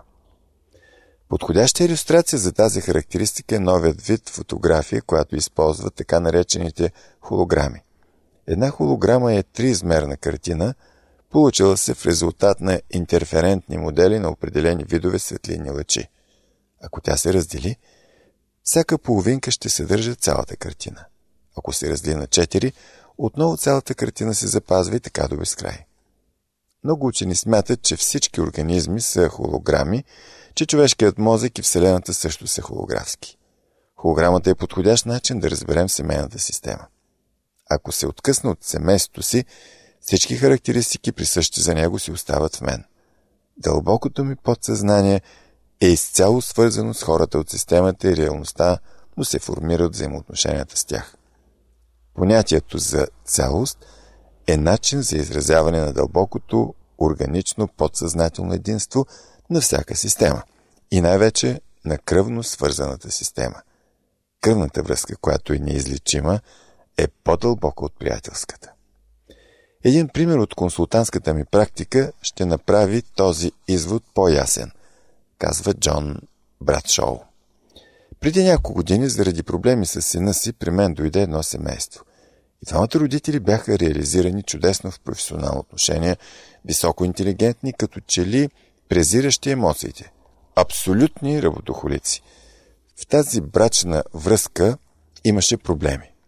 Speaker 1: Подходяща илюстрация за тази характеристика е новият вид фотография, която използва така наречените холограми. Една холограма е триизмерна картина, получила се в резултат на интерферентни модели на определени видове светлинни лъчи. Ако тя се раздели, всяка половинка ще съдържа цялата картина. Ако се раздели на 4, отново цялата картина се запазва и така до безкрай. Много учени смятат, че всички организми са холограми, че човешкият мозък и Вселената също са холографски. Холограмата е подходящ начин да разберем семейната система. Ако се откъсна от семейството си, всички характеристики, присъщи за него, си остават в мен. Дълбокото ми подсъзнание е изцяло свързано с хората от системата и реалността, но се формира от взаимоотношенията с тях. Понятието за цялост е начин за изразяване на дълбокото, органично, подсъзнателно единство на всяка система и най-вече на кръвно свързаната система. Кръвната връзка, която е неизлечима, е по-дълбока от приятелската. Един пример от консултантската ми практика ще направи този извод по-ясен, казва Джон Брадшоу. Преди няколко години, заради проблеми с сина си, при мен дойде едно семейство. И двамата родители бяха реализирани чудесно в професионално отношение, високо интелигентни, като че ли презиращи емоциите. Абсолютни работохолици. В тази брачна връзка имаше проблеми.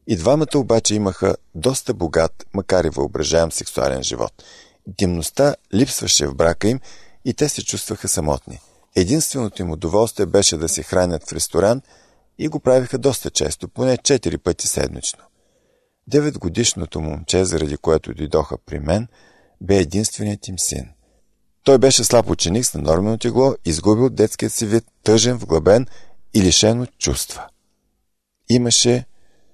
Speaker 1: И двамата обаче имаха доста богат, макар и въображаем сексуален живот. Интимността липсваше в брака им и те се чувстваха самотни. Единственото им удоволствие беше да се хранят в ресторант и го правиха доста често, поне 4 пъти седмично. 9-годишното момче, заради което дойдоха при мен, бе единственият им син. Той беше слаб ученик с наднормено тегло, изгубил детският си вид, тъжен, вглъбен и лишен от чувства. Имаше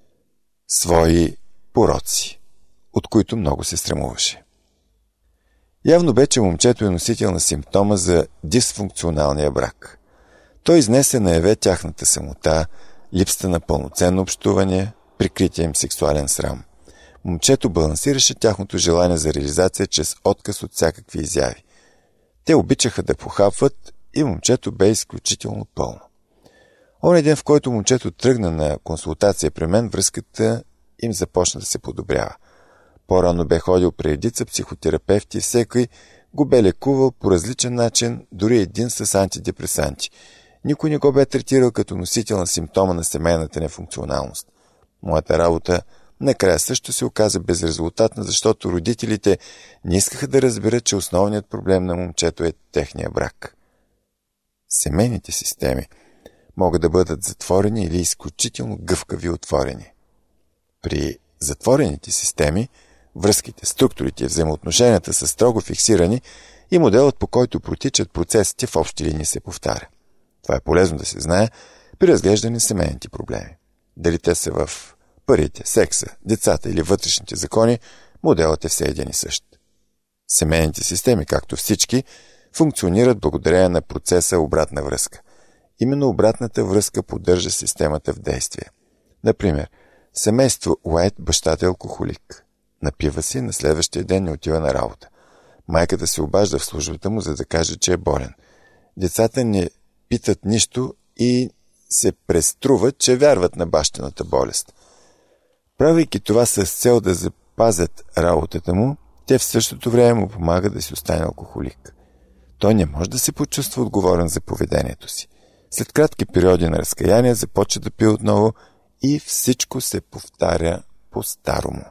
Speaker 1: свои пороци, от които много се срамуваше. Явно бе, че момчето е носител на симптома за дисфункционалния брак. Той изнесе наяве тяхната самота, липсата на пълноценно общуване, прикрития им сексуален срам. Момчето балансираше тяхното желание за реализация чрез отказ от всякакви изяви. Те обичаха да похапват и момчето бе изключително пълно. Онзи ден, в който момчето тръгна на консултация при мен, връзката им започна да се подобрява. По-рано бе ходил при редица психотерапевти и всеки го бе лекувал по различен начин, дори един с антидепресанти. Никой не го бе третирал като носител на симптома на семейната нефункционалност. Моята работа накрая също се оказа безрезултатна, защото родителите не искаха да разберат, че основният проблем на момчето е техния брак. Семейните системи могат да бъдат затворени или изключително гъвкави отворени. При затворените системи връзките, структурите и взаимоотношенията са строго фиксирани и моделът, по който протичат процесите, в общи линии се повтаря. Това е полезно да се знае при разглеждане на семейните проблеми. Дали те са в парите, секса, децата или вътрешните закони, моделът е все един и същ. Семейните системи, както всички, функционират благодарение на процеса обратна връзка. Именно обратната връзка поддържа системата в действие. Например, семейство Уайт, бащата е алкохолик. Напива си, на следващия ден не отива на работа. Майката се обажда в службата му, за да каже, че е болен. Децата не питат нищо и се преструват, че вярват на бащината болест. Правейки това с цел да запазят работата му, те в същото време му помагат да си остане алкохолик. Той не може да се почувства отговорен за поведението си. След кратки периоди на разкаяние започва да пие отново и всичко се повтаря по-старому.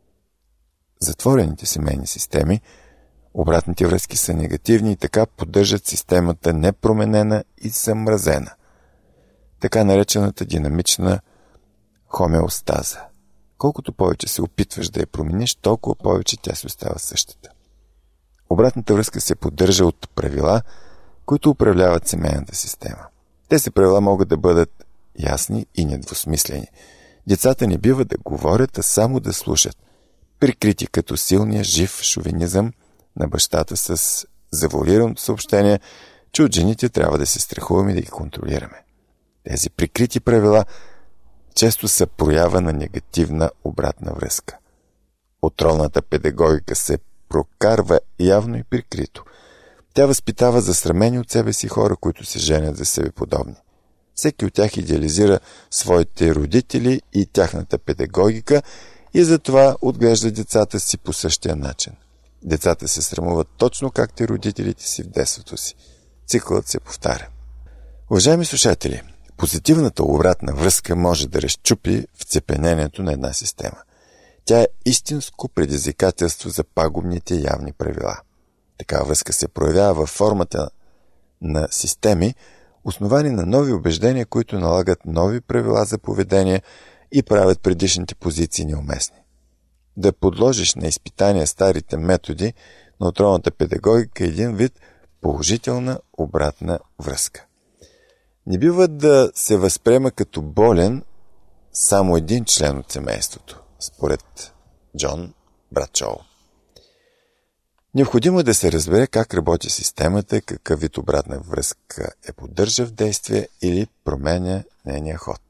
Speaker 1: Затворените семейни системи, обратните връзки са негативни и така поддържат системата непроменена и замразена. Така наречената динамична хомеостаза. Колкото повече се опитваш да я промениш, толкова повече тя се остава същата. Обратната връзка се поддържа от правила, които управляват семейната система. Тези правила могат да бъдат ясни и недвусмислени. Децата не бива да говорят, а само да слушат, прикрити като силния жив шовинизъм на бащата с завуалираното съобщение, че от жените трябва да се страхуваме и да ги контролираме. Тези прикрити правила често са проява на негативна обратна връзка. Отролната педагогика се прокарва явно и прикрито. Тя възпитава засрамени от себе си хора, които се женят за себе подобни. Всеки от тях идеализира своите родители и тяхната педагогика и затова отглежда децата си по същия начин. Децата се срамуват точно както и родителите си в детството си. Цикълът се повтаря. Уважаеми слушатели, позитивната обратна връзка може да разчупи вцепенението на една система. Тя е истинско предизвикателство за пагубните явни правила. Такава връзка се проявява във формата на системи, основани на нови убеждения, които налагат нови правила за поведение и правят предишните позиции неуместни. Да подложиш на изпитания старите методи на отролната педагогика е един вид положителна обратна връзка. Не бива да се възприема като болен само един член от семейството, според Джон Брадшоу. Необходимо е да се разбере как работи системата, какъв вид обратна връзка поддържа в действие или променя нейния ход.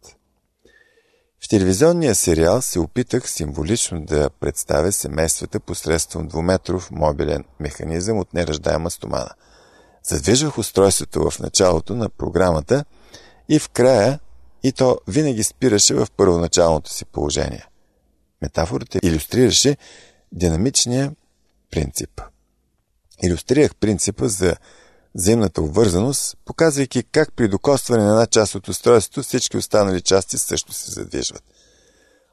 Speaker 1: В телевизионния сериал се опитах символично да представя семействата посредством 2-метров мобилен механизъм от нераждаема стомана. Задвижвах устройството в началото на програмата и в края, и то винаги спираше в първоначалното си положение. Метафората илюстрираше динамичния принцип. Илюстрирах принципа за взаимната обвързаност, показвайки как при докосване на една част от устройството всички останали части също се задвижват.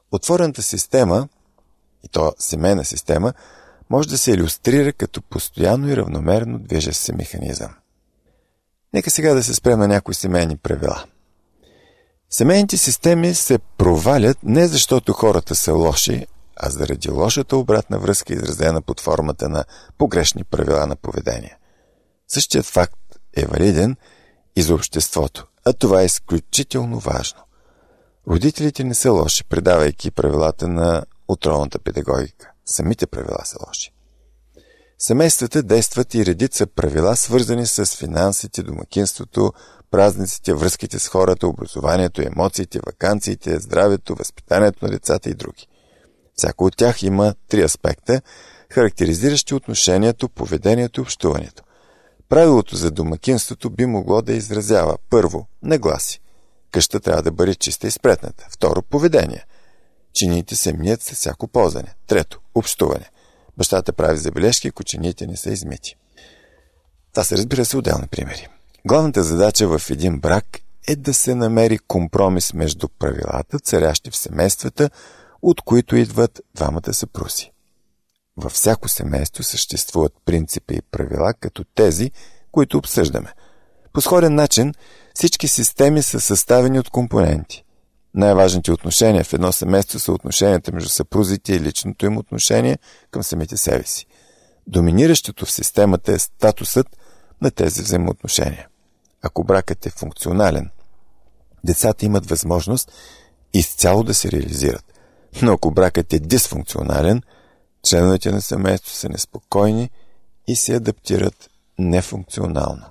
Speaker 1: Отворената система, и то семейна система, може да се илюстрира като постоянно и равномерно движещ се механизъм. Нека сега да се спрем на някои семейни правила. Семейните системи се провалят не защото хората са лоши, а заради лошата обратна връзка, изразена под формата на погрешни правила на поведение. Същият факт е валиден и за обществото, а това е изключително важно. Родителите не са лоши, предавайки правилата на отровната педагогика. Самите правила са лоши. Семействата действат и редица правила, свързани с финансите, домакинството, празниците, връзките с хората, образованието, емоциите, ваканциите, здравето, възпитанието на децата и други. Всяко от тях има 3 аспекта, характеризиращи отношението, поведението и общуването. Правилото за домакинството би могло да изразява: първо, нагласи. Къща трябва да бъде чиста и спретната. Второ, поведение. Чиниите се мият с всяко ползване. Трето, общуване. Бащата прави забележки, ако чиниите не са измити. Това са, разбира се, отделни примери. Главната задача в един брак е да се намери компромис между правилата, царящи в семействата, от които идват двамата съпрузи. Във всяко семейство съществуват принципи и правила, като тези, които обсъждаме. По сходен начин всички системи са съставени от компоненти. Най-важните отношения в едно семейство са отношенията между съпрузите и личното им отношение към самите себе си. Доминиращото в системата е статусът на тези взаимоотношения. Ако бракът е функционален, децата имат възможност изцяло да се реализират. Но ако бракът е дисфункционален, членовете на семейството са неспокойни и се адаптират нефункционално.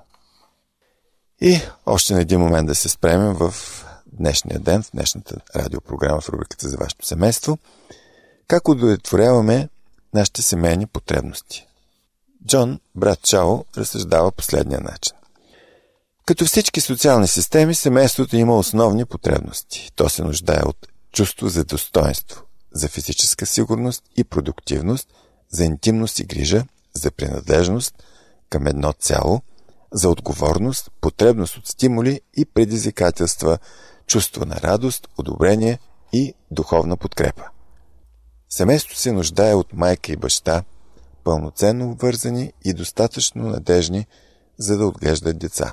Speaker 1: И още на един момент да се спремем в днешния ден, в днешната радиопрограма в рубриката за вашето семейство, как удовлетворяваме нашите семейни потребности. Джон Брадшоу разсъждава последния начин. Като всички социални системи, семейството има основни потребности. То се нуждае от чувство за достоинство, за физическа сигурност и продуктивност, за интимност и грижа, за принадлежност към едно цяло, за отговорност, потребност от стимули и предизвикателства, чувство на радост, одобрение и духовна подкрепа. Семейството се нуждае от майка и баща, пълноценно обвързани и достатъчно надежни, за да отглеждат деца.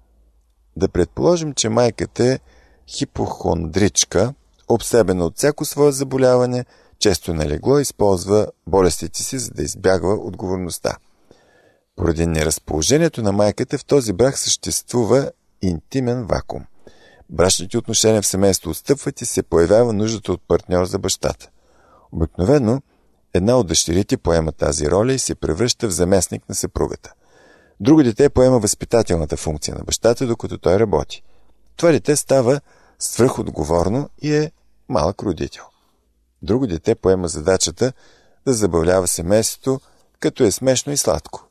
Speaker 1: Да предположим, че майката е хипохондричка, обсебена от всяко свое заболяване, често налегло използва болестите си, за да избягва отговорността. Поради неразположението на майката в този брак съществува интимен вакуум. Брачните отношения в семейство отстъпват и се появява нуждата от партньор за бащата. Обикновено една от дъщерите поема тази роля и се превръща в заместник на съпругата. Друго дете поема възпитателната функция на бащата, докато той работи. Това дете става свръхотговорно и е малък родител. Друго дете поема задачата да забавлява семейството, като е смешно и сладко.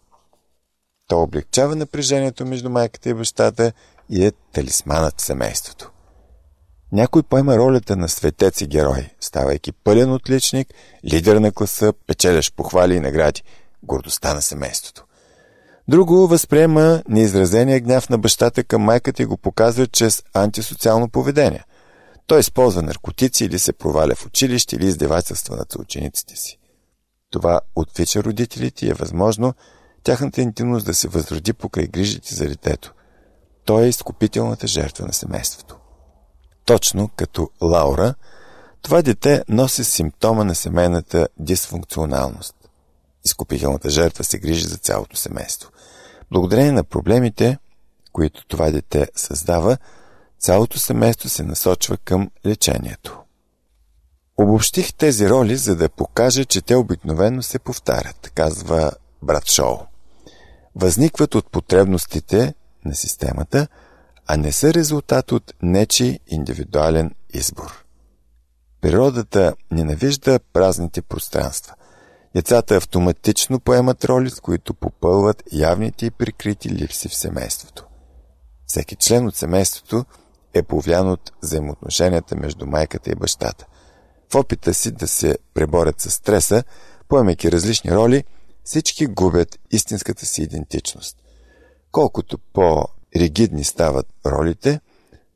Speaker 1: То облегчава напрежението между майката и бащата и е талисманът в семейството. Някой поема ролята на светец и герой, ставайки пълен отличник, лидер на класа, печелящ похвали и награди, гордостта на семейството. Друго възприема неизразения гняв на бащата към майката и го показва чрез антисоциално поведение. Той използва наркотици или се проваля в училище или издевателства над съучениците си. Това отвича родителите и е възможно тяхната интимност да се възроди покрай грижите за детето. Той е изкупителната жертва на семейството. Точно като Лаура, това дете носи симптома на семейната дисфункционалност. Изкупителната жертва се грижи за цялото семейство. Благодарение на проблемите, които това дете създава, цялото семейство се насочва към лечението. Обобщих тези роли, за да покажа, че те обикновено се повтарят, казва Брадшоу. Възникват от потребностите на системата, а не са резултат от нечий индивидуален избор. Природата ненавижда празните пространства. Децата автоматично поемат роли, с които попълват явните и прикрити липси в семейството. Всеки член от семейството е повлиян от взаимоотношенията между майката и бащата. В опита си да се преборят с стреса, поемайки различни роли, всички губят истинската си идентичност. Колкото по-ригидни стават ролите,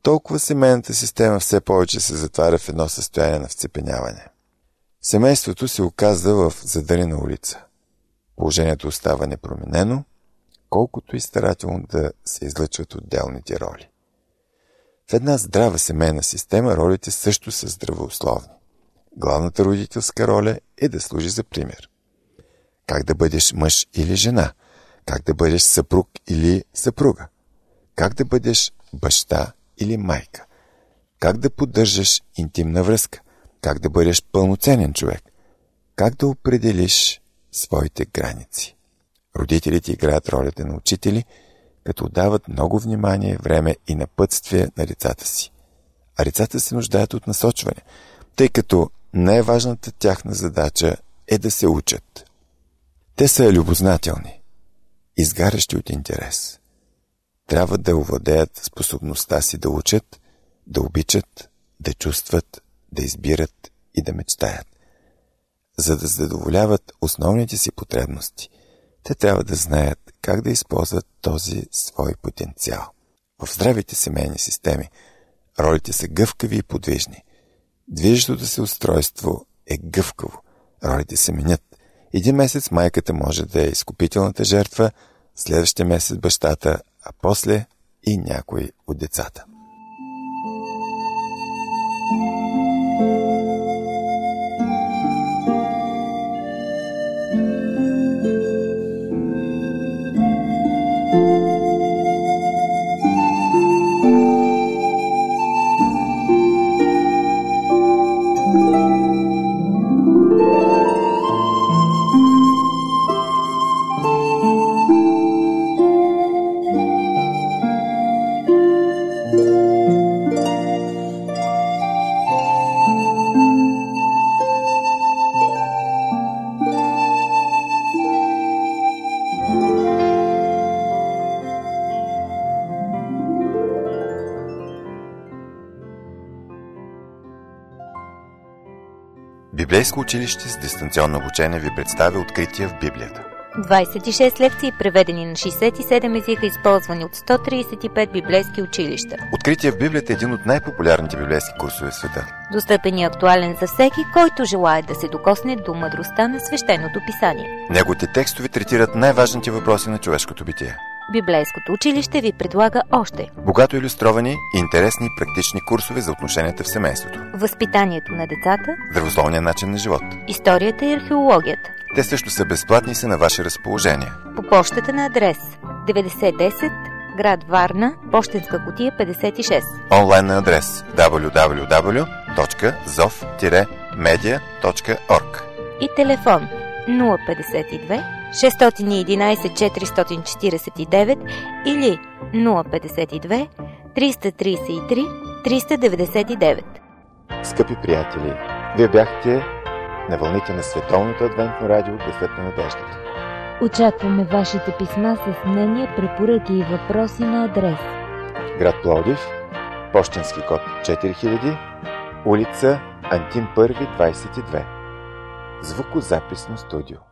Speaker 1: толкова семейната система все повече се затваря в едно състояние на вцепеняване. Семейството се оказва в задънена улица. Положението остава непроменено, колкото и старателно да се излъчват отделните роли. В една здрава семейна система ролите също са здравословни. Главната родителска роля е да служи за пример. Как да бъдеш мъж или жена, как да бъдеш съпруг или съпруга, как да бъдеш баща или майка, как да поддържаш интимна връзка, как да бъдеш пълноценен човек, как да определиш своите граници. Родителите играят ролята на учители, като дават много внимание, време и напътствие на децата си. А децата се нуждаят от насочване, тъй като най-важната тяхна задача е да се учат. Те са любознателни, изгарящи от интерес. Трябва да овладеят способността си да учат, да обичат, да чувстват, да избират и да мечтаят. За да задоволяват основните си потребности, те трябва да знаят как да използват този свой потенциал. В здравите семейни системи ролите са гъвкави и подвижни. Движещото се устройство е гъвкаво. Ролите се менят. Един месец майката може да е изкупителната жертва, следващия месец бащата, а после и някой от децата. Библейско училище с дистанционно обучение ви представя Открития в Библията.
Speaker 2: 26 лекции, преведени на 67 езика, използвани от 135 библейски училища.
Speaker 1: Открития в Библията е един от най-популярните библейски курсове в света.
Speaker 2: Достъпен и актуален за всеки, който желае да се докосне до мъдростта на свещеното писание.
Speaker 1: Неговите текстове третират най-важните въпроси на човешкото битие.
Speaker 2: Библейското училище ви предлага още
Speaker 1: богато илюстровани и интересни практични курсове за отношенията в семейството,
Speaker 2: възпитанието на децата,
Speaker 1: здравословния начин на живот,
Speaker 2: историята и археологията.
Speaker 1: Те също са безплатни и са на ваше разположение.
Speaker 2: По почтата на адрес 9010, град Варна, пощенска кутия 56.
Speaker 1: Онлайн на адрес www.zov-media.org
Speaker 2: и телефон 052 611 449 или 052 333 399.
Speaker 1: Скъпи приятели, вие бяхте на вълните на Световното адвентно радио Гласът на надеждата.
Speaker 2: Очакваме вашите писма с мнения, препоръки и въпроси на адрес:
Speaker 1: град Пловдив, пощенски код 4000, улица Антим 1, 22. Звукозаписно студио.